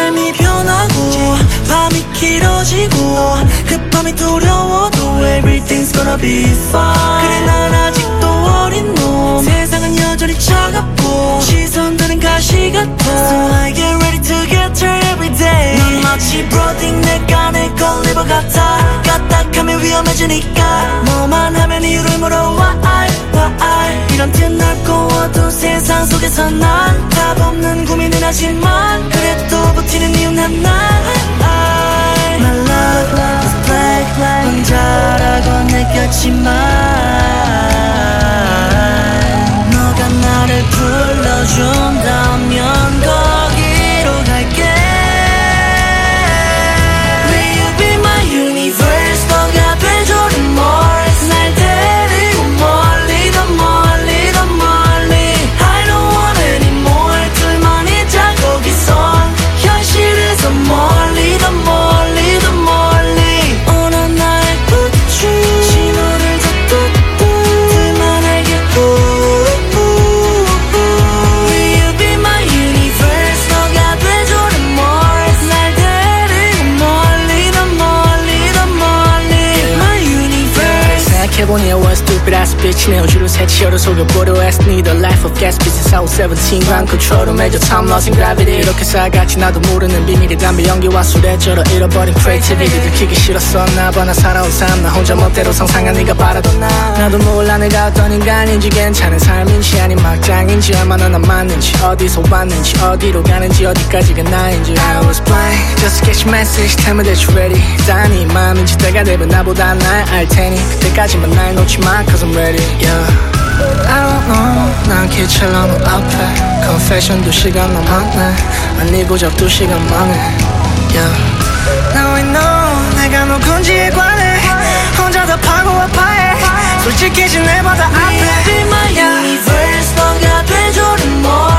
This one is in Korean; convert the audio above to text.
삶이 변하고 밤이 길어지고 그 밤이 두려워도 Everything's gonna be fine. 그래 난 아직도 어린 놈 세상은 여전히 차갑고 시선들은 가시 같아 So I get ready to get turned every day. 넌 마치 브로딩 내가 내 걸리버 같아 까딱하면 위험해지니까 뭐만 하면 이유를 물어와 why 이런 드넓고 어두운 세상 속에서 난 답 없는 고민을 하지만 그래도 버티는 이유는 하나 My love is black 혼자라고 느꼈지만 너가 나를 불러준다면 거기로 갈게. Will you be my universe 너가 돼줘 the more 날 데리고 멀리 더 멀리 더 멀리 I don't want anymore 둘만이 자 거기선 현실에서 멀리 더 멀리 더 멀리 어느 날 우주 신호를 줬고 둘만 알겠고 Will you be my universe 너가 돼줘 the more 날 데리고 멀리 더 멀리 더 멀리 My universe 생각해보니 I was stupid as a bitch 내 우주를 새치어로 속여보려 했어 Need a life of gas 빛의 사후 17 관 control major time lost in gravity 이렇게 살아갔지 나도 모르는 비밀이 담배 연기와 술에 절어 잃어버린 creativity 들키기 싫었어 나봐 나 살아온 삶 나 혼자 멋대로 상상한 네가 바라던 나도 몰라 내가 어떤 인간인지 괜찮은 삶인지 아닌 막장인지 얼마나 난 맞는지 어디서 왔는지 어디로 가는지 어디까지가 나인지 I was blind just to catch your message tell me that you're ready 다 네 마음인지 때가 되면 나보다 날 알 테니 그때까지만 날 놓지 마 cause I'm ready yeah I don't know 난 기차로 너 앞에 confession 2시간 남았네 아니 고작 2시간 만에 yeah Now I know 내가 누군지에 관해 혼자 다 파고 아파해 솔직해진 내 바다 앞에 Will you be my universe 너가 돼줘 the more